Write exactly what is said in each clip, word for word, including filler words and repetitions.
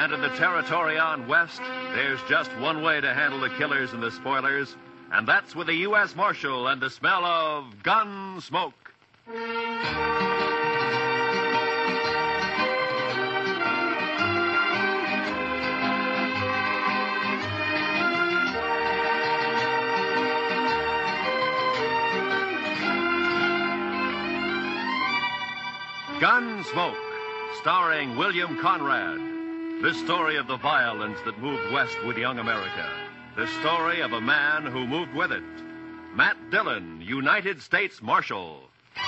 And in the territory on West, there's just one way to handle the killers and the spoilers, and that's with a U S Marshal and the smell of gun smoke. Gunsmoke, starring William Conrad. The story of the violence that moved west with young America. The story of a man who moved with it. Matt Dillon, United States Marshal.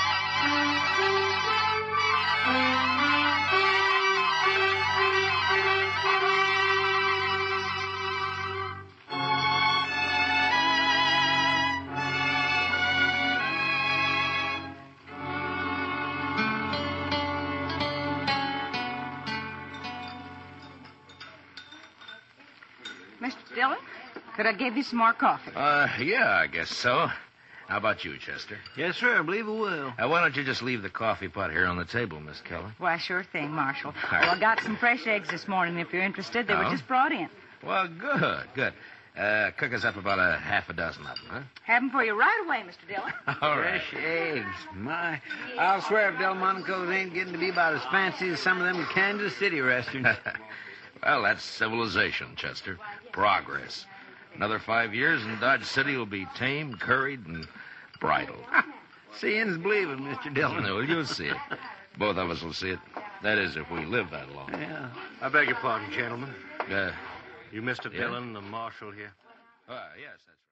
Mister Dillon, could I give you some more coffee? Uh, yeah, I guess so. How about you, Chester? Yes, sir. I believe it will. Uh, why don't you just leave the coffee pot here on the table, Miss Keller? Why, sure thing, Marshal. All Well, right. I got some fresh eggs this morning, if you're interested. They Oh? were just brought in. Well, good, good. Uh, cook us up about a half a dozen of them, huh? Have them for you right away, Mister Dillon. All right. Fresh eggs. My, I'll swear if Delmonico's ain't getting to be about as fancy as some of them Kansas City restaurants. Well, that's civilization, Chester. Progress. Another five years and Dodge City will be tamed, curried, and bridled. Seeing's believing, Mister Dillon. Well, you'll see it. Both of us will see it. That is, if we live that long. Yeah. I beg your pardon, gentlemen. Uh, You Mister Yeah? Dillon, the marshal here? uh, yes, that's